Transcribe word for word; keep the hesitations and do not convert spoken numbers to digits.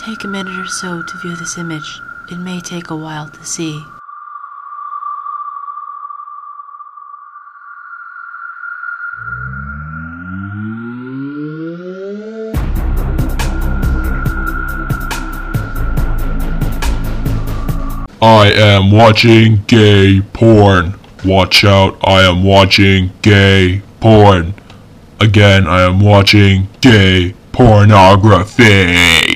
take a minute or so to view this image. It may take a while to see. I am watching gay porn. Watch out, I am watching gay porn. Again, I am watching gay pornography.